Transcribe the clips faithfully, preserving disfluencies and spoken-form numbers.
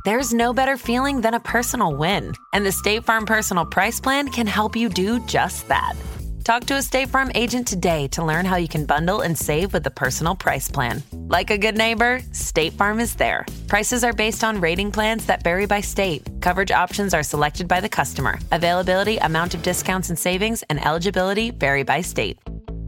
There's no better feeling than a personal win. And the State Farm Personal Price Plan can help you do just that. Talk to a State Farm agent today to learn how you can bundle and save with the Personal Price Plan. Like a good neighbor, State Farm is there. Prices are based on rating plans that vary by state. Coverage options are selected by the customer. Availability, amount of discounts and savings, and eligibility vary by state.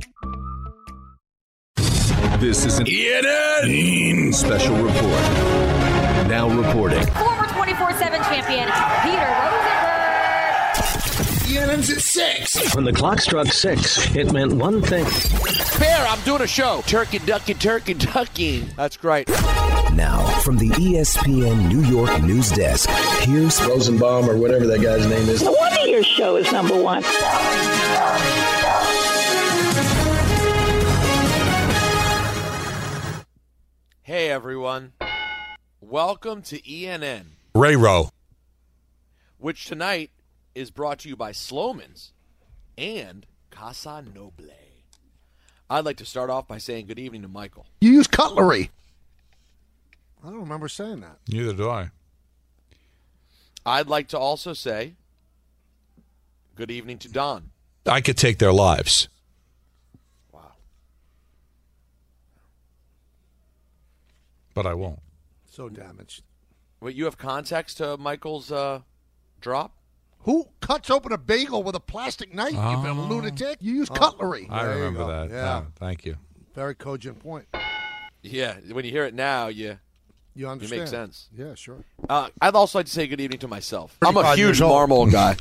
This is an E N N special report. Now reporting. Former twenty-four seven champion, Peter Rosenberg. E N N's at six. When the clock struck six, it meant one thing. Bear, I'm doing a show. Turkey, ducky, turkey, ducky. That's great. Now, from the E S P N New York news desk, here's Rosenbaum or whatever that guy's name is. No wonder your show is number one. Hey, everyone. Welcome to E N N. Ray Rowe. Which tonight is brought to you by Sloman's and Casa Noble. I'd like to start off by saying good evening to Michael. You use cutlery. I don't remember saying that. Neither do I. I'd like to also say good evening to Don. I could take their lives. Wow. But I won't. So damaged. Wait, you have context to Michael's uh, drop? Who cuts open a bagel with a plastic knife, Oh. you lunatic? You use cutlery. I There you remember go. that. Yeah. Oh, thank you. Very cogent point. Yeah, when you hear it now, you, You it understand. makes sense. Yeah, sure. Uh, I'd also like to say good evening to myself. I'm a thirty-five huge years old. Marmol guy.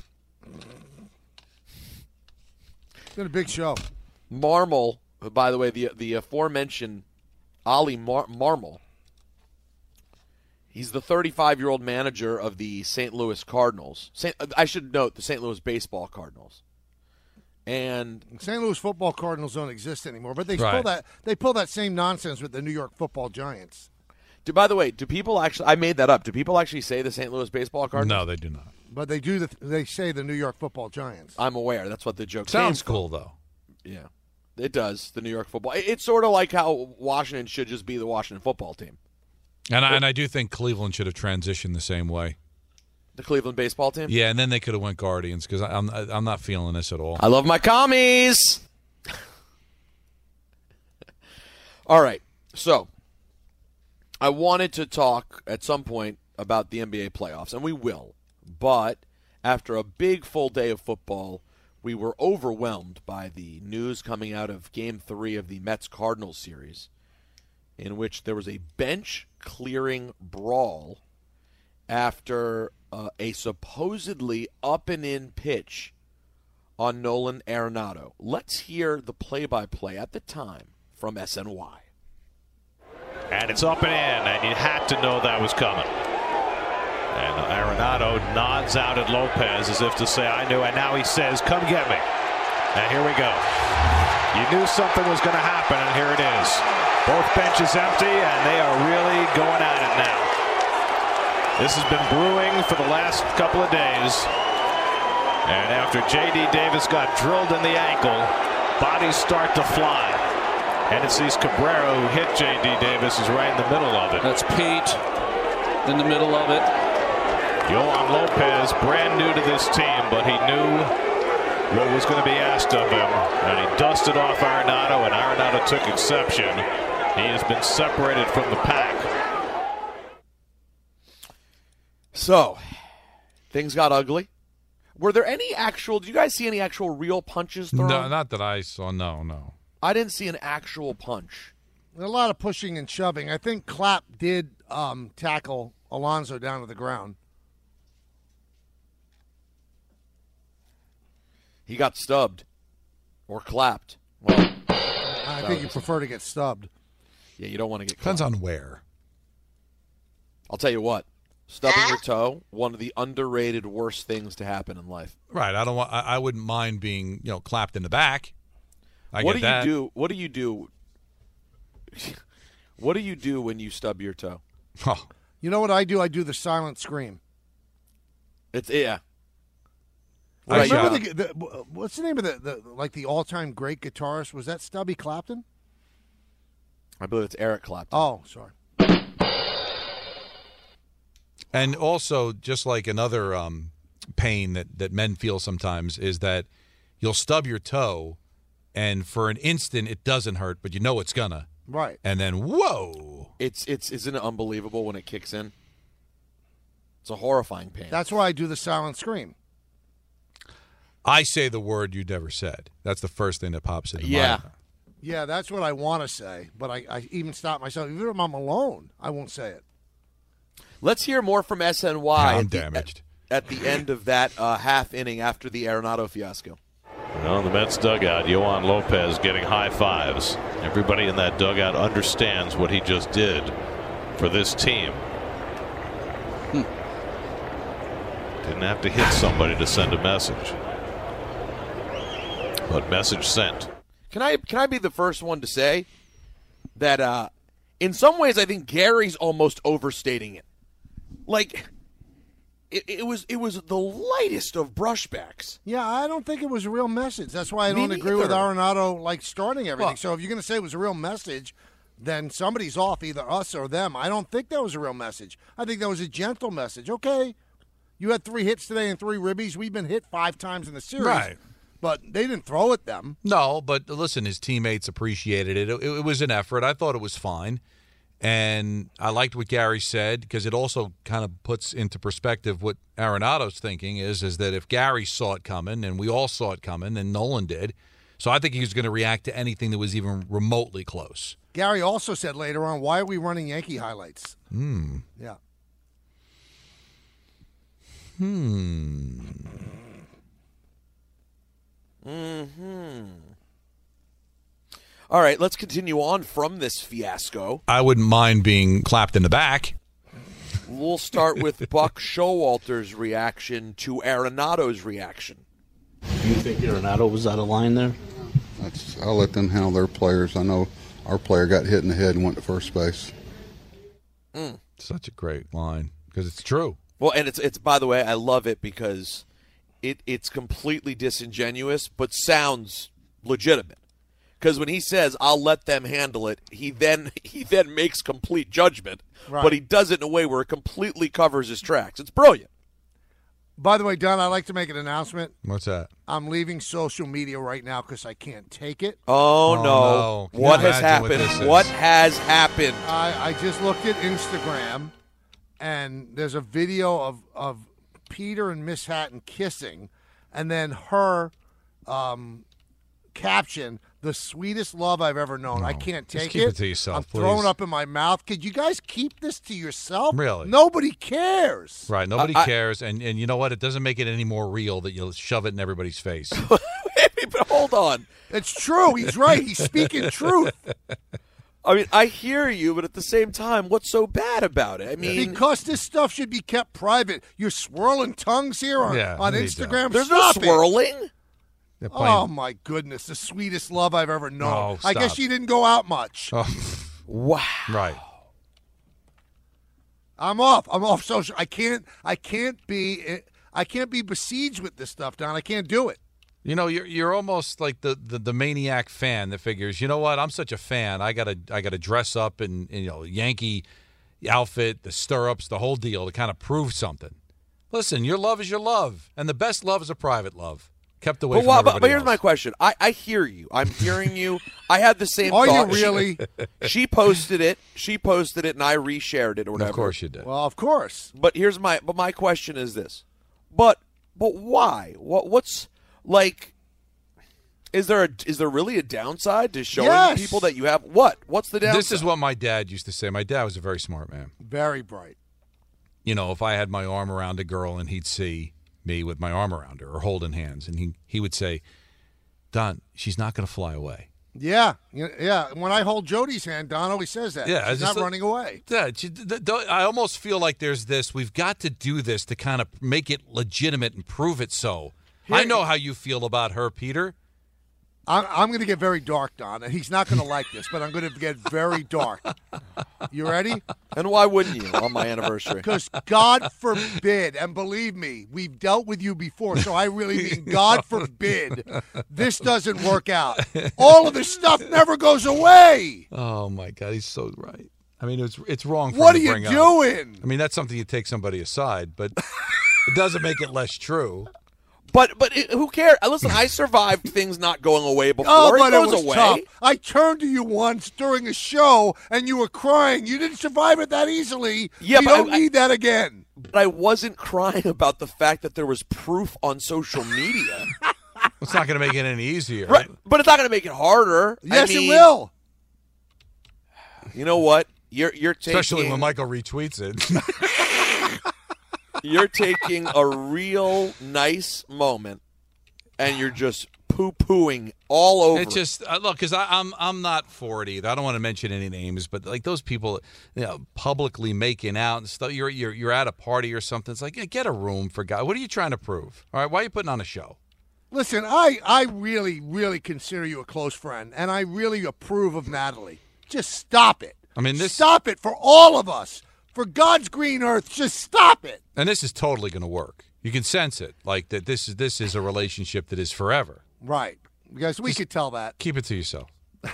It's been a big show. Marmol, by the way, the the aforementioned Ollie Mar- Marmol, he's the thirty-five-year-old manager of the Saint Louis Cardinals. Saint, I should note the Saint Louis baseball Cardinals. And Saint Louis football Cardinals don't exist anymore, but they Right. pull that they pull that same nonsense with the New York football Giants. do, by the way, do people actually? I made that up. Do people actually say the Saint Louis baseball Cardinals? No, they do not. But they do the they say the New York football Giants. I'm aware. That's what the joke Sounds came from. cool, though. Yeah, it does. The New York football. It- It's sort of like how Washington should just be the Washington football team. And I, and I do think Cleveland should have transitioned the same way. The Cleveland baseball team. Yeah, and then they could have went Guardians because I'm I'm not feeling this at all. I love my commies. All right, so I wanted to talk at some point about the N B A playoffs, and we will. But after a big full day of football, we were overwhelmed by the news coming out of Game three of the Mets-Cardinals series, in which there was a bench-clearing brawl after uh, a supposedly up-and-in pitch on Nolan Arenado. Let's hear the play-by-play at the time from S N Y. And it's up and in, and you had to know that was coming. And Arenado nods out at Lopez as if to say, I knew, and now he says, come get me. And here we go. You knew something was going to happen, and here it is. Both benches empty, and they are really going at it now. This has been brewing for the last couple of days. And after J D Davis got drilled in the ankle, bodies start to fly. And it sees Cabrera, who hit J D Davis, is right in the middle of it. That's Pete in the middle of it. Yohan Lopez, brand new to this team, but he knew what was going to be asked of him. And he dusted off Arenado, and Arenado took exception. He has been separated from the pack. So, things got ugly. Were there any actual, did you guys see any actual real punches thrown? No, not that I saw. No, no. I didn't see an actual punch. A lot of pushing and shoving. I think Clapp did um, tackle Alonso down to the ground. He got stubbed or clapped. Well, I think you prefer to get stubbed. Yeah, you don't want to get Depends clapped. on where. I'll tell you what. Stubbing your toe, one of the underrated worst things to happen in life. Right. I don't want. I, I wouldn't mind being, you know, clapped in the back. I what get do that. you do? What do you do? What do you do when you stub your toe? Oh. You know what I do? I do the silent scream. It's yeah. I Right, remember yeah. the, the what's the name of the, the like the all time great guitarist? Was that Stubby Clapton? I believe it's Eric Clapton. Oh, sorry. And also, just like another um, pain that, that men feel sometimes is that you'll stub your toe, and for an instant it doesn't hurt, but you know it's gonna. Right. And then, whoa! It's it's isn't it unbelievable when it kicks in? It's a horrifying pain. That's why I do the silent scream. I say the word you never said. That's the first thing that pops into yeah. mind. Yeah, that's what I want to say, but I, I even stop myself. Even if I'm alone, I won't say it. Let's hear more from S N Y I'm at the, damaged. At, at the end of that uh, half inning after the Arenado fiasco. Well, in the Mets dugout, Yohan Lopez getting high fives. Everybody in that dugout understands what he just did for this team. Hmm. Didn't have to hit somebody to send a message. But message sent. Can I can I be the first one to say that uh, in some ways I think Gary's almost overstating it. Like it, it was it was the lightest of brushbacks. Yeah, I don't think it was a real message. That's why I Me don't agree with neither. Arenado like starting everything. Well, so if you're going to say it was a real message, then somebody's off, either us or them. I don't think that was a real message. I think that was a gentle message. Okay, you had three hits today and three ribbies. We've been hit five times in the series. Right. But they didn't throw at them. No, but listen, his teammates appreciated it. It, it was an effort. I thought it was fine. And I liked what Gary said because it also kind of puts into perspective what Arenado's thinking is, is that if Gary saw it coming and we all saw it coming and Nolan did, so I think he was going to react to anything that was even remotely close. Gary also said later on, why are we running Yankee highlights? Hmm. Yeah. Hmm. Mm-hmm. All right, let's continue on from this fiasco. I wouldn't mind being clapped in the back. We'll start with Buck Showalter's reaction to Arenado's reaction. Do you think Arenado was out of line there? That's, I'll let them handle their players. I know our player got hit in the head and went to first base. Mm. Such a great line because it's true. Well, and it's it's by the way, I love it because it it's completely disingenuous, but sounds legitimate. Because when he says, "I'll let them handle it," he then he then makes complete judgment, right. But he does it in a way where it completely covers his tracks. It's brilliant. By the way, Don, I'd like to make an announcement. What's that? I'm leaving social media right now because I can't take it. Oh, Oh, no! no. Can What you has imagine what happened? this is? What has happened? I, I just looked at Instagram, and there's a video of, of Peter and Miss Hatton kissing, and then her um, caption, "The sweetest love I've ever known." No. I can't Just take keep it. it to yourself, I'm please. throwing it up in my mouth. Could you guys keep this to yourself? Really? Nobody cares. Right. Nobody I- cares. And, and you know what? It doesn't make it any more real that you'll shove it in everybody's face. But hold on. It's true. He's right. He's speaking truth. I mean, I hear you, but at the same time, what's so bad about it? I mean, Because this stuff should be kept private. You're swirling tongues here on, Yeah, on you Instagram. there's Stop no it. swirling. They're playing- Oh, my goodness. The sweetest love I've ever known. No, I guess stop. you didn't go out much. Oh, Wow. right. I'm off. I'm off social. I can't I can't be I can't be besieged with this stuff, Don. I can't do it. You know, you're you're almost like the, the, the maniac fan that figures, you know what, I'm such a fan. I gotta I gotta dress up in, in you know Yankee outfit, the stirrups, the whole deal to kind of prove something. Listen, your love is your love, and the best love is a private love, kept away But, from why- everybody but, but here's else. my question. I, I hear you. I'm hearing you. I had the same Are you thought. She- really? She, posted it. She posted it, and I reshared it or whatever. Of course you did. Well, of course. But here's my but my question is this. But but why? What what's like is there a, is there really a downside to showing Yes. people that you have what? What's the downside? This is what my dad used to say. My dad was a very smart man. Very bright. You know, if I had my arm around a girl and he'd see me with my arm around her or holding hands, and he, he would say, Don, she's not going to fly away. Yeah. Yeah. yeah. When I hold Jody's hand, Don always says that. Yeah, She's it's not just- running away. Yeah, she- th- th- I almost feel like there's this, we've got to do this to kind of make it legitimate and prove it so. I know how you feel about her, Peter. I'm, I'm going to get very dark, Don, and he's not going to like this, but I'm going to get very dark. You ready? And why wouldn't you on my anniversary? Because God forbid, and believe me, we've dealt with you before, so I really mean God forbid this doesn't work out. All of this stuff never goes away. Oh, my God, he's so right. I mean, it's it's wrong for What him are to you bring up. doing? I mean, that's something you take somebody aside, but it doesn't make it less true. But but it, who cares? Listen, I survived things not going away before. Oh, but it it goes was away. tough. I turned to you once during a show, and you were crying. You didn't survive it that easily. Yeah, we but don't I, need that again. But I wasn't crying about the fact that there was proof on social media. It's not going to make it any easier. Right, but it's not going to make it harder. Yes, I mean, it will. You know what? You're you're taking, Especially when Michael retweets it. You're taking a real nice moment, and you're just poo-pooing all over. It just uh, look, because I'm I'm not for it either. I don't want to mention any names, but like those people, you know, publicly making out and stuff. You're you're you're at a party or something. It's like, yeah, get a room for God. What are you trying to prove? All right, why are you putting on a show? Listen, I, I really, really consider you a close friend, and I really approve of Natalie. Just stop it. I mean, this stop it for all of us. For God's green earth, just stop it. And this is totally going to work. You can sense it, like that. This is this is a relationship that is forever. Right, because we Just could tell that. Keep it to yourself.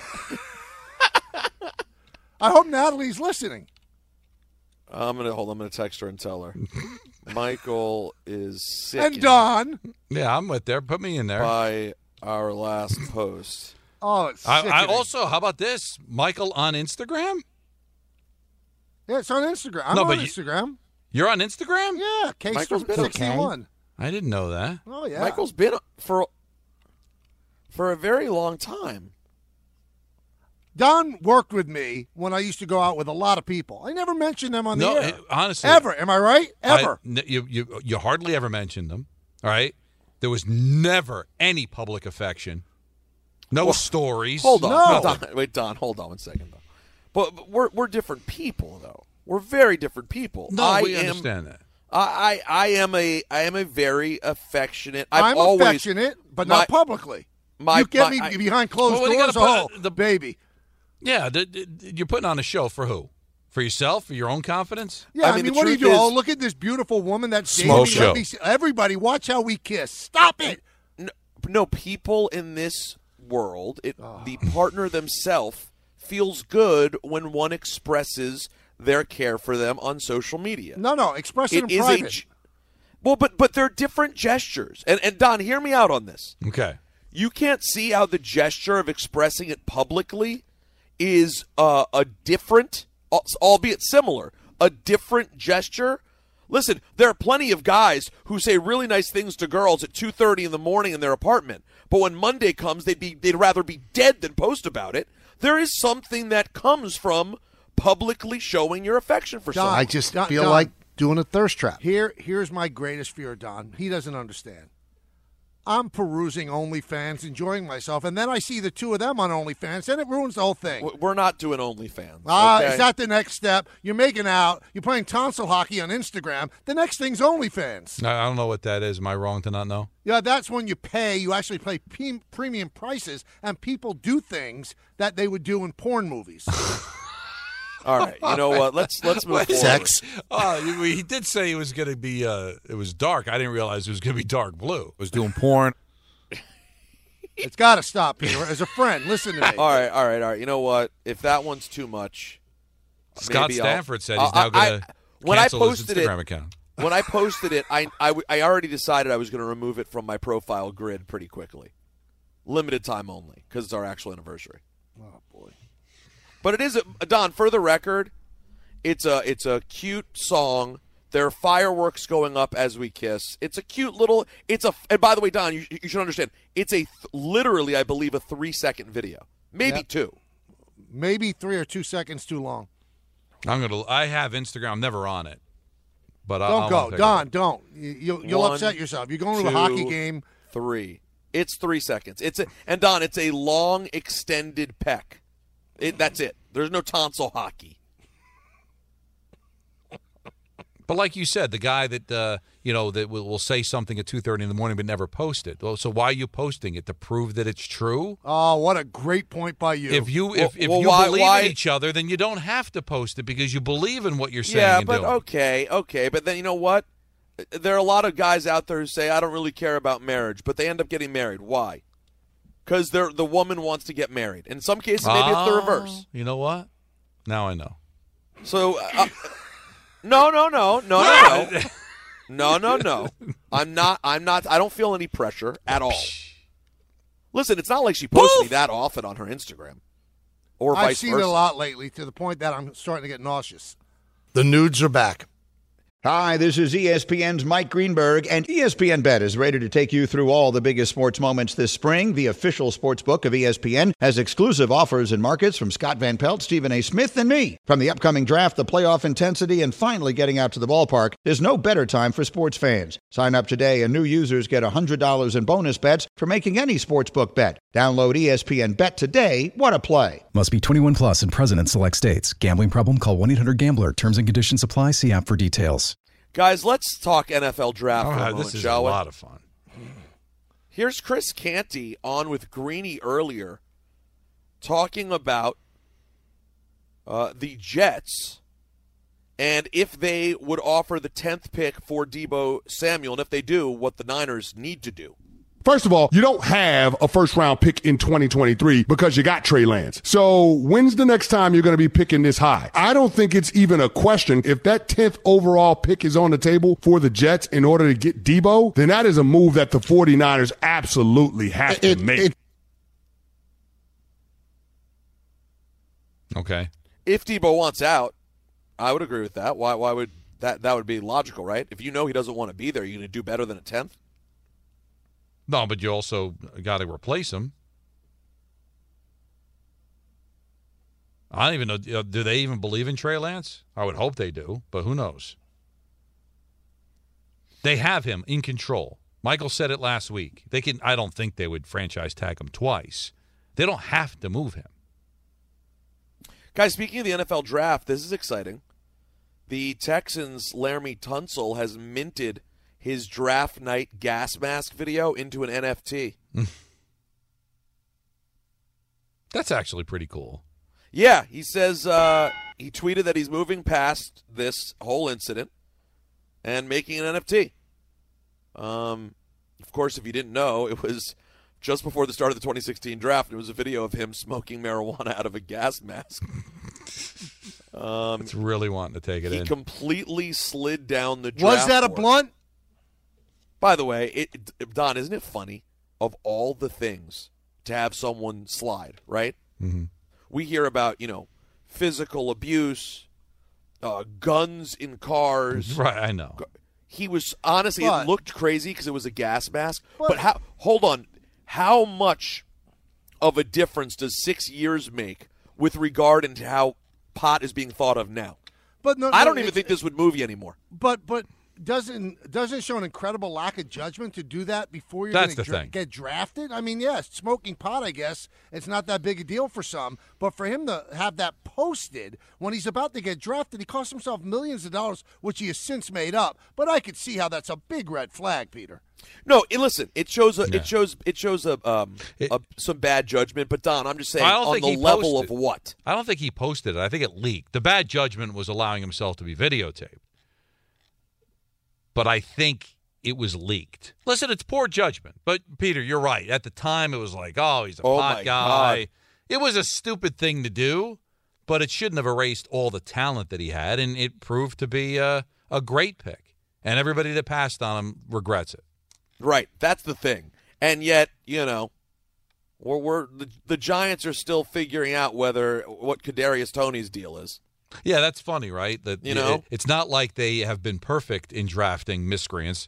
I hope Natalie's listening. I'm gonna hold. I'm gonna text her and tell her. Michael is sick. And Don. Yeah, I'm with there. Put me in there. By our last post. Oh, it's I, I sickening. also, how about this? Michael on Instagram? Yeah, it's on Instagram. I'm No, on but you- Instagram. You're on Instagram? Yeah, Case Michael's been sixty-one. I didn't know that. Oh, yeah. Michael's been for for a very long time. Don worked with me when I used to go out with a lot of people. I never mentioned them on the No, air. eh, honestly. Ever. Am I right? Ever. I- n- you, you, you hardly ever mentioned them, all right? There was never any public affection. No Well, stories. Hold on, No. Don, wait, Don. Hold on one second, though. But, but we're we're different people, though. We're very different people. No, I we am, understand that. I, I I am a I am a very affectionate. I've I'm always, affectionate, but my- not publicly. My, you get my- me I- behind closed Well, what do you doors. gotta Oh, put- the baby. Yeah, the, the, you're putting on a show for who? For yourself? For your own confidence? Yeah, I I mean, mean, the what do you truth do? is- Oh, look at this beautiful woman that's Smoke dating. show. Let me see- Everybody, watch how we kiss. Stop it. no, no people in this world. It, The partner themselves feels good when one expresses their care for them on social media. No, no, express it, It in is a private. ge- well, but but they're different gestures. And and Don, hear me out on this. Okay. You can't see how the gesture of expressing it publicly is uh, a different, albeit similar, a different gesture. Listen, there are plenty of guys who say really nice things to girls at two thirty in the morning in their apartment, but when Monday comes, they'd be they'd rather be dead than post about it. There is something that comes from publicly showing your affection for Don, someone. I just Don- feel Don, like doing a thirst trap. Here, here's my greatest fear, Don. He doesn't understand. I'm perusing OnlyFans, enjoying myself, and then I see the two of them on OnlyFans, and it ruins the whole thing. We're not doing OnlyFans. Ah, okay? is that the next step? You're making out. You're playing tonsil hockey on Instagram. The next thing's OnlyFans. I I don't know what that is. Am I wrong to not know? Yeah, that's when you pay. You actually pay pe- premium prices, and people do things that they would do in porn movies. All right, you know what? Let's let's move forward. Sex. Oh, he he did say it was going to be. Uh, it was dark. I didn't realize it was going to be dark blue. Was doing porn. It's got to stop, Peter. As a friend, listen to me. All right, all right, all right. You know what? If that one's too much, Scott maybe I'll- Stanford said he's I- now going to I- when I cancel his posted Instagram it, account. When I posted it, I, I, I already decided I was going to remove it from my profile grid pretty quickly. Limited time only, because it's our actual anniversary. Oh, boy. But it is, a, Don, for the record, it's a, it's a cute song. There are fireworks going up as we kiss. It's a cute little, it's a, and by the way, Don, you, you should understand, it's a, th- literally, I believe, a three-second video. Maybe Yep. two. Maybe three or two seconds too long. I'm gonna. I have Instagram. I'm never on it, but Don't I'll, go. I'll take Don, it. don't. You, you'll you'll One, upset yourself. You're going to a hockey two, game. Three. It's three seconds. It's a, and Don, it's a long, extended peck. It, that's it. There's no tonsil hockey. But like you said, the guy that uh, you know that will, will say something at two thirty in the morning but never post it. Well, so why are you posting it? To prove that it's true? Oh, what a great point by you. If you if, if well, you why- believe why- in each other, then you don't have to post it because you believe in what you're saying Yeah, and but doing. okay, okay. But then you know what? There are a lot of guys out there who say, I don't really care about marriage, but they end up getting married. Why? Because the woman wants to get married. In some cases, maybe it's the Oh, reverse. You know what? Now I know. So, uh, no, no, no, no, no, no. No, no, no. I'm not, I'm not, I don't feel any pressure at all. Listen, it's not like she posts me that often on her Instagram. Or I've vice seen versa. it a lot lately to the point that I'm starting to get nauseous. The nudes are back. Hi, this is E S P N's Mike Greenberg, and E S P N Bet is ready to take you through all the biggest sports moments this spring. The official sports book of E S P N has exclusive offers and markets from Scott Van Pelt, Stephen A. Smith, and me. From the upcoming draft, the playoff intensity, and finally getting out to the ballpark, there's no better time for sports fans. Sign up today, and new users get one hundred dollars in bonus bets for making any sportsbook bet. Download E S P N Bet today. What a play. Must be twenty-one plus and present in select states. Gambling problem? Call one eight hundred gambler. Terms and conditions apply. See app for details. Guys, let's talk N F L draft oh, for a moment, this is shall a we? lot of fun. Here's Chris Canty on with Greeny earlier talking about uh, the Jets and if they would offer the tenth pick for Deebo Samuel, and if they do, what the Niners need to do. First of all, you don't have a first-round pick in twenty twenty-three because you got Trey Lance. So when's the next time you're going to be picking this high? I don't think it's even a question. If that tenth overall pick is on the table for the Jets in order to get Deebo, then that is a move that the 49ers absolutely have to It- make. it- Okay. If Deebo wants out, I would agree with that. Why Why would that that would be logical, right? If you know he doesn't want to be there, you're going to do better than a tenth? No, but you also got to replace him. I don't even know. Do they even believe in Trey Lance? I would hope they do, but who knows? They have him in control. Michael said it last week. They can. I don't think they would franchise tag him twice. They don't have to move him. Guys, speaking of the N F L draft, this is exciting. The Texans' Laramie Tunsil has minted his draft night gas mask video into an N F T. That's actually pretty cool. Yeah, he says uh, he tweeted that he's moving past this whole incident and making an N F T. Um, of course, if you didn't know, it was just before the start of the twenty sixteen draft. It was a video of him smoking marijuana out of a gas mask. Um, it's really wanting to take it he in. He completely slid down the draft Was that a board. blunt? By the way, it, Don, isn't it funny? Of all the things to have someone slide, right? Mm-hmm. We hear about, you know, physical abuse, uh, guns in cars. Right, I know. He was, honestly, But- it looked crazy because it was a gas mask. But, but how? Hold on. How much of a difference does six years make with regard into how pot is being thought of now? But no, I no, don't even it's- think this would move you anymore. But but doesn't doesn't it show an incredible lack of judgment to do that before you're That's going the to thing. get drafted? I mean, yes, smoking pot, I guess it's not that big a deal for some, but for him to have that posted when he's about to get drafted, he cost himself millions of dollars, which he has since made up. But I could see how that's a big red flag, Peter. No, it, listen. It shows a, Yeah. it shows it shows a, um, a some bad judgment. But Don, I'm just saying I don't on think the he level posted- of what. I don't think he posted it. I think it leaked. The bad judgment was allowing himself to be videotaped. But I think it was leaked. Listen, it's poor judgment. But, Peter, you're right. At the time, it was like, oh, he's a Oh, pot my guy. God. It was a stupid thing to do, but it shouldn't have erased all the talent that he had, and it proved to be a, a great pick. And everybody that passed on him regrets it. Right, that's the thing. And yet, you know, we're, we're the, the Giants are still figuring out whether what Kadarius Toney's deal is. Yeah, that's funny, right? That You know? it- it's not like they have been perfect in drafting miscreants.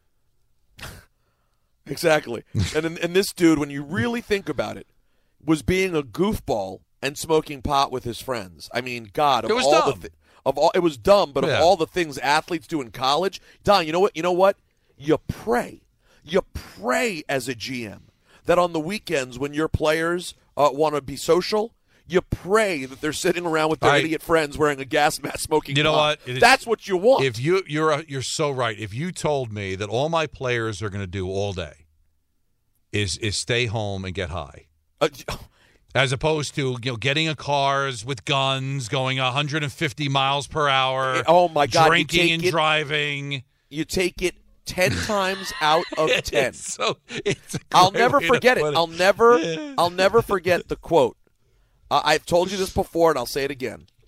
Exactly. and and this dude, when you really think about it, was being a goofball and smoking pot with his friends. I mean, God, of It was all dumb. the thi- of all it was dumb, but Yeah. of all the things athletes do in college, Don, you know what? You know what? You pray, you pray as a G M that on the weekends when your players uh, want to be social, you pray that they're sitting around with their I- idiot friends wearing a gas mask, smoking. You know pot. what? It is- That's what you want. If you you're a, you're so right. If you told me that all my players are going to do all day is is stay home and get high, Uh, as opposed to you know getting in cars with guns, going one hundred fifty miles per hour. Oh, my God, you Drinking take and it- driving. you take it ten times out of ten. It's so it's. a I'll great never way to forget it. put I'll never, I'll never forget the quote. Uh, I've told you this before, and I'll say it again.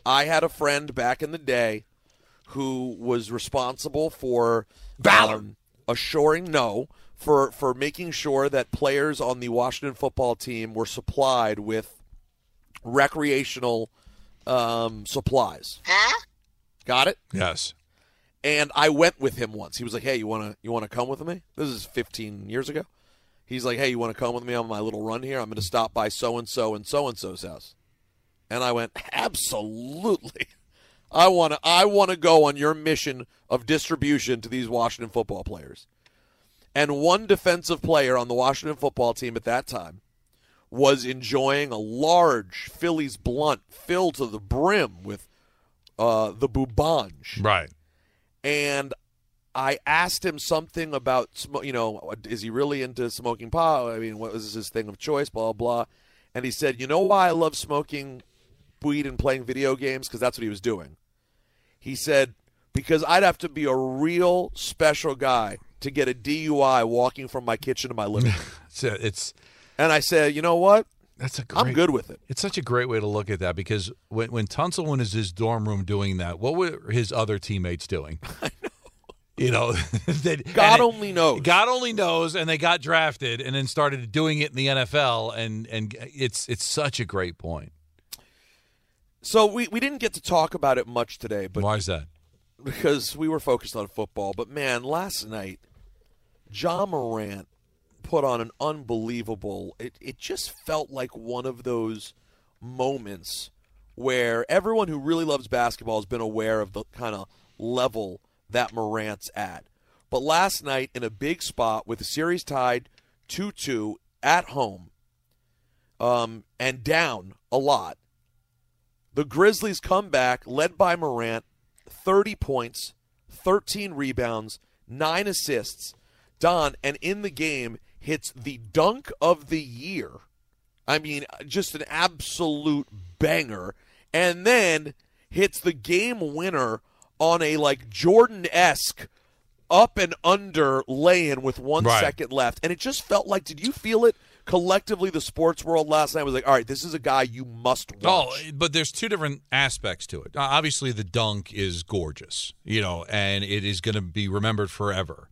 I had a friend back in the day who was responsible for um, assuring no for for making sure that players on the Washington football team were supplied with recreational um, supplies. Huh? Got it? Yes. And I went with him once. He was like, "Hey, you wanna you wanna come with me?" This is fifteen years ago. He's like, "Hey, you want to come with me on my little run here? I'm going to stop by so and so and so and so's house." And I went, "Absolutely. I want to I want to go on your mission of distribution to these Washington football players." And one defensive player on the Washington football team at that time was enjoying a large Phillies blunt filled to the brim with uh, the Boubange. Right. And I asked him something about, you know, is he really into smoking pot? I mean, what was his thing of choice, blah, blah. And he said, "You know why I love smoking weed and playing video games?" Because that's what he was doing. He said, "Because I'd have to be a real special guy to get a D U I walking from my kitchen to my living room." it's, it's And I said, "You know what? That's a great, I'm good with it." It's such a great way to look at that, because when, when Tunsil was in his dorm room doing that, what were his other teammates doing? I know. You know, that, God it, only knows. God only knows, and they got drafted and then started doing it in the N F L, and, and it's it's such a great point. So we, we didn't get to talk about it much today. But why is that? Because we were focused on football. But, man, last night, Ja Morant put on an unbelievable – it it just felt like one of those moments where everyone who really loves basketball has been aware of the kind of level – that Morant's at. But last night, in a big spot with the series tied two two at home um, and down a lot, the Grizzlies come back, led by Morant, thirty points, thirteen rebounds, nine assists. Don, and in the game, hits the dunk of the year. I mean, just an absolute banger. And then hits the game winner on a, like, Jordan-esque up and under lay-in with one right. second left. And it just felt like, did you feel it collectively, the sports world last night was like, all right, this is a guy you must watch. Oh, but there's two different aspects to it. Obviously, the dunk is gorgeous, you know, and it is going to be remembered forever.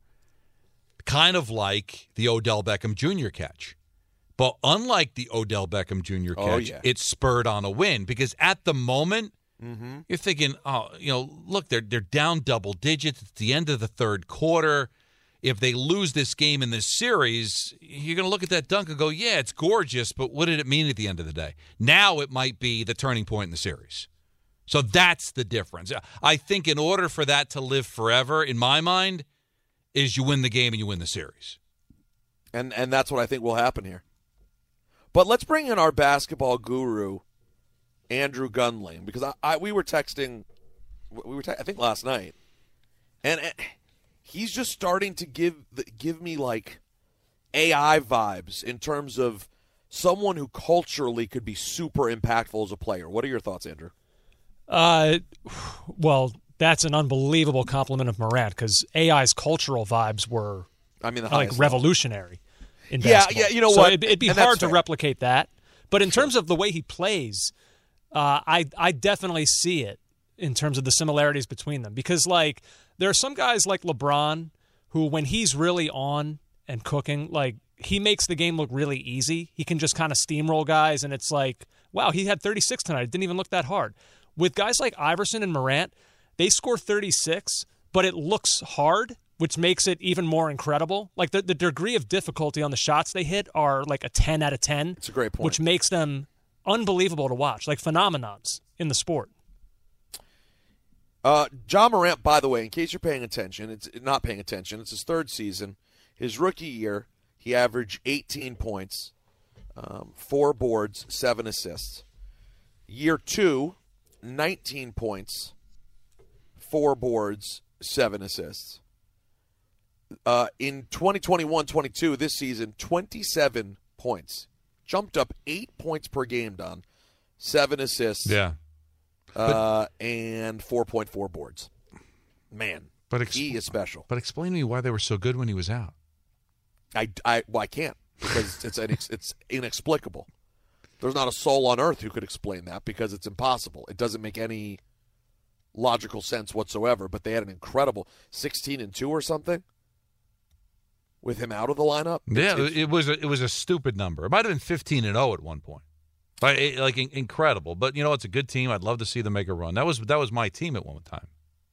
Kind of like the Odell Beckham Junior catch. But unlike the Odell Beckham Junior catch, oh, yeah. it spurred on a win, because at the moment, mm-hmm. you're thinking, oh, you know, look, they're they're down double digits. It's the end of the third quarter. If they lose this game in this series, you're going to look at that dunk and go, yeah, it's gorgeous, but what did it mean at the end of the day? Now it might be the turning point in the series. So that's the difference. I think in order for that to live forever, in my mind, is you win the game and you win the series. And and that's what I think will happen here. But let's bring in our basketball guru, Andrew Gunling, because I, I we were texting, we were te- I think last night, and he's just starting to give give me like A I vibes in terms of someone who culturally could be super impactful as a player. What are your thoughts, Andrew? Uh, well, that's an unbelievable compliment of Morant, because A I's cultural vibes were, I mean, the like revolutionary in yeah, basketball. Yeah, you know so what? It'd, it'd be and hard to fair. replicate that. But in terms of the way he plays, uh, I I definitely see it in terms of the similarities between them. Because, like, there are some guys like LeBron who, when he's really on and cooking, like, he makes the game look really easy. He can just kind of steamroll guys, and it's like, wow, he had thirty-six tonight. It didn't even look that hard. With guys like Iverson and Morant, they score thirty-six, but it looks hard, which makes it even more incredible. Like, the, the degree of difficulty on the shots they hit are like a ten out of ten. It's a great point. Which makes them unbelievable to watch, like phenomenons in the sport. Uh, Ja Morant, by the way, in case you're paying attention, it's not paying attention, it's his third season. His rookie year, he averaged eighteen points, um, four boards, seven assists. Year two, nineteen points, four boards, seven assists. Uh, in twenty twenty-one twenty-two, this season, twenty-seven points. Jumped up eight points per game, Don. Seven assists. Yeah. Uh, and four point four boards. Man, but exp- he is special. But explain to me why they were so good when he was out. I, I, well, I can't, because it's it's inexplicable. There's not a soul on earth who could explain that because it's impossible. It doesn't make any logical sense whatsoever, but they had an incredible sixteen and two or something with him out of the lineup. Yeah, it's, it was a, it was a stupid number. It might have been fifteen and oh at one point. Like, it, like incredible. But you know, it's a good team. I'd love to see them make a run. That was that was my team at one time.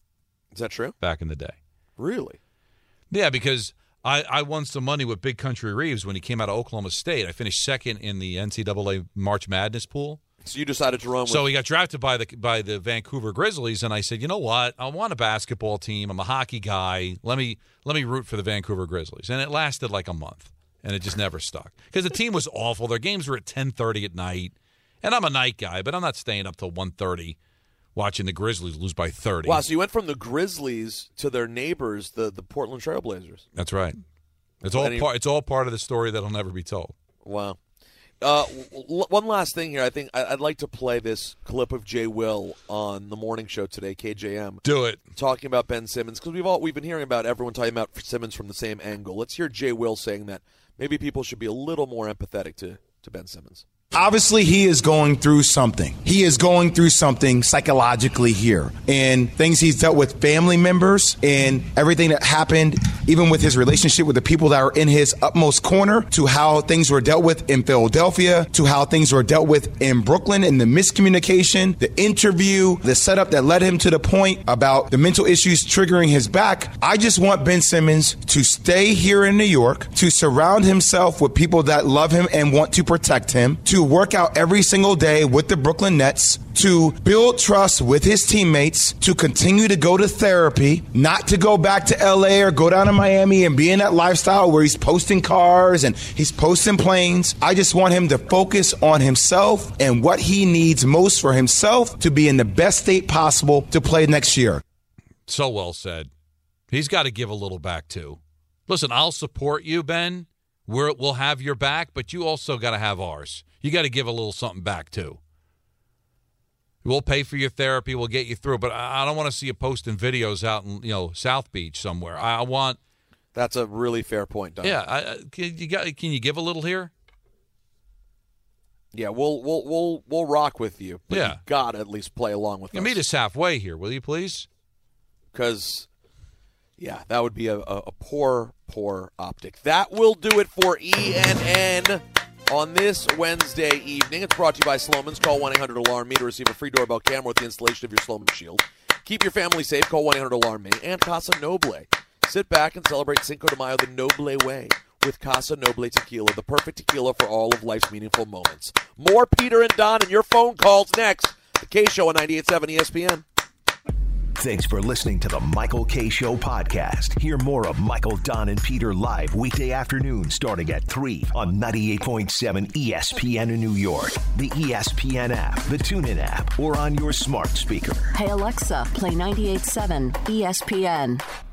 Is that true? Back in the day. Really? Yeah, because I, I won some money with Big Country Reeves when he came out of Oklahoma State. I finished second in the N C double A March Madness pool. So you decided to run with... So he got drafted by the by the Vancouver Grizzlies, and I said, you know what? I want a basketball team. I'm a hockey guy. Let me let me root for the Vancouver Grizzlies. And it lasted like a month, and it just never stuck. Because the team was awful. Their games were at ten thirty at night. And I'm a night guy, but I'm not staying up till one thirty watching the Grizzlies lose by thirty. Wow, so you went from the Grizzlies to their neighbors, the, the Portland Trail Blazers. That's right. It's all, Any... part, it's all part of the story that'll never be told. Wow. Uh, w- one last thing here. I think I'd like to play this clip of Jay Will on the morning show today, K J M. Do it. Talking about Ben Simmons, because we've all we've been hearing about everyone talking about Simmons from the same angle. Let's hear Jay Will saying that maybe people should be a little more empathetic to, to Ben Simmons. Obviously, he is going through something. He is going through something psychologically here. And things he's dealt with family members and everything that happened, even with his relationship with the people that are in his utmost corner, to how things were dealt with in Philadelphia, to how things were dealt with in Brooklyn, and the miscommunication, the interview, the setup that led him to the point about the mental issues triggering his back. I just want Ben Simmons to stay here in New York, to surround himself with people that love him and want to protect him, to work out every single day with the Brooklyn Nets, to build trust with his teammates, to continue to go to therapy, not to go back to L A or go down to Miami and be in that lifestyle where he's posting cars and he's posting planes. I just want him to focus on himself and what he needs most for himself to be in the best state possible to play next year. So well said. He's got to give a little back, too. Listen, I'll support you, Ben. We're, we'll have your back, but you also got to have ours. You got to give a little something back, too. We'll pay for your therapy. We'll get you through. But I don't want to see you posting videos out in, you know, South Beach somewhere. I want. That's a really fair point, Don. Yeah. I, can, you got, can you give a little here? Yeah, we'll we'll we'll we'll rock with you. But yeah. You got to at least play along with you us. Meet us halfway here, will you, please? Because, yeah, that would be a, a, a poor, poor optic. That will do it for E N N. On this Wednesday evening, it's brought to you by Sloman's. Call one eight hundred alarm me to receive a free doorbell camera with the installation of your Sloman Shield. Keep your family safe. Call one eight hundred alarm me. And Casa Noble. Sit back and celebrate Cinco de Mayo the Noble way with Casa Noble Tequila, the perfect tequila for all of life's meaningful moments. More Peter and Don and your phone calls next. The K Show on ninety-eight point seven E S P N. Thanks for listening to the Michael K. Show podcast. Hear more of Michael, Don, and Peter live weekday afternoon starting at three on ninety-eight point seven E S P N in New York, the E S P N app, the TuneIn app, or on your smart speaker. Hey, Alexa, play ninety-eight point seven E S P N.